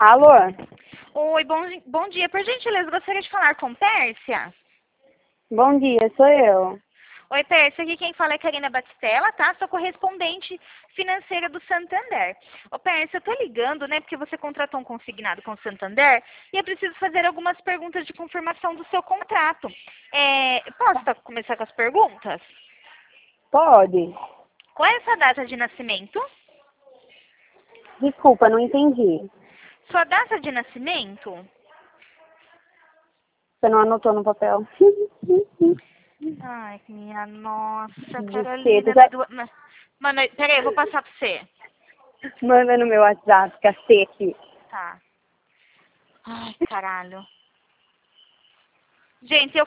Alô? Oi, bom dia. Por gentileza, gostaria de falar com Pérsia. Bom dia, sou eu. Oi, Pérsia, aqui quem fala é Karina Batistella, tá? Sou correspondente financeira do Santander. Ô, Pérsia, eu tô ligando, né, porque você contratou um consignado com o Santander e eu preciso fazer algumas perguntas de confirmação do seu contrato. Posso começar com as perguntas? Pode? Qual é a sua data de nascimento? Desculpa, não entendi. Sua data de nascimento? Você não anotou no papel? Ai, minha nossa, Buceta. Carolina. Mano, peraí, eu vou passar pra você. Manda no meu WhatsApp, cacete. Tá. Ai, caralho. Gente, eu